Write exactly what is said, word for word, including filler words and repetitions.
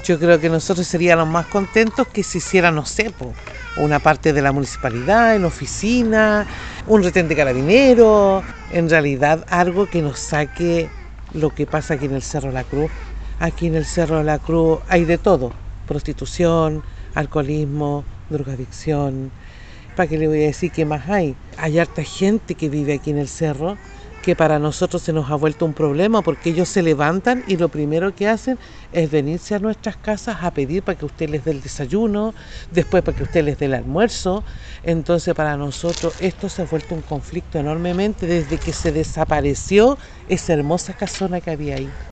Yo creo que nosotros seríamos más contentos que se hiciera, no sé, po, una parte de la municipalidad, en oficina, un retén de carabineros, en realidad algo que nos saque lo que pasa aquí en el Cerro de la Cruz. Aquí en el Cerro de la Cruz hay de todo, prostitución, alcoholismo, drogadicción. ¿Para qué le voy a decir qué más hay? Hay harta gente que vive aquí en el cerro que para nosotros se nos ha vuelto un problema porque ellos se levantan y lo primero que hacen es venirse a nuestras casas a pedir para que usted les dé el desayuno, después para que usted les dé el almuerzo. Entonces para nosotros esto se ha vuelto un conflicto enormemente desde que se desapareció esa hermosa casona que había ahí.